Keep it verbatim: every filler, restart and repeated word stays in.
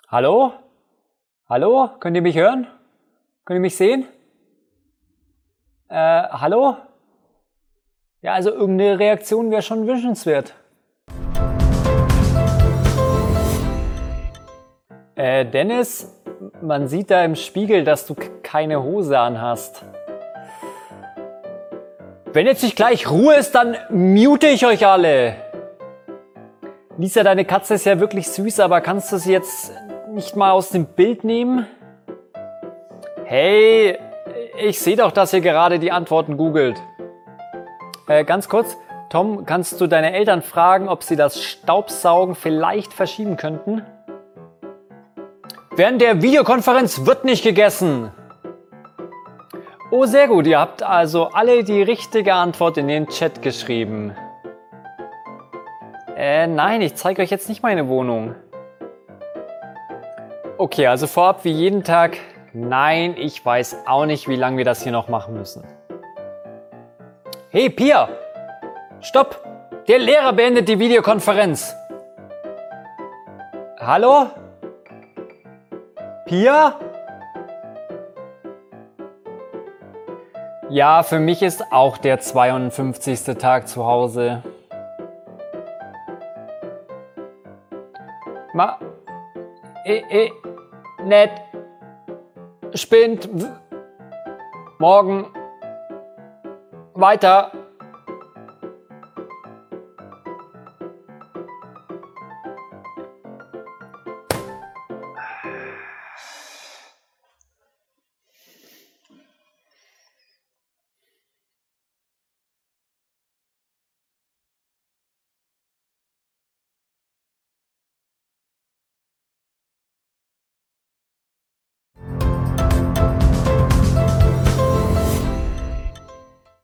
Hallo? Hallo? Könnt ihr mich hören? Könnt ihr mich sehen? Äh, hallo? Ja, also irgendeine Reaktion wäre schon wünschenswert. Äh, Dennis, man sieht da im Spiegel, dass du keine Hose anhast. Wenn jetzt nicht gleich Ruhe ist, dann mute ich euch alle. Lisa, deine Katze ist ja wirklich süß, aber kannst du sie jetzt nicht mal aus dem Bild nehmen? Hey, ich sehe doch, dass ihr gerade die Antworten googelt. Äh, ganz kurz, Tom, kannst du deine Eltern fragen, ob sie das Staubsaugen vielleicht verschieben könnten? Während der Videokonferenz wird nicht gegessen. Oh, sehr gut, ihr habt also alle die richtige Antwort in den Chat geschrieben. Äh, nein, ich zeige euch jetzt nicht meine Wohnung. Okay, also vorab wie jeden Tag, nein, ich weiß auch nicht, wie lange wir das hier noch machen müssen. Hey, Pia! Stopp! Der Lehrer beendet die Videokonferenz. Hallo? Pia? Ja, für mich ist auch der zweiundfünfzigste Tag zu Hause. Ma... E... E... Nett... Spinnt... W morgen... Weiter...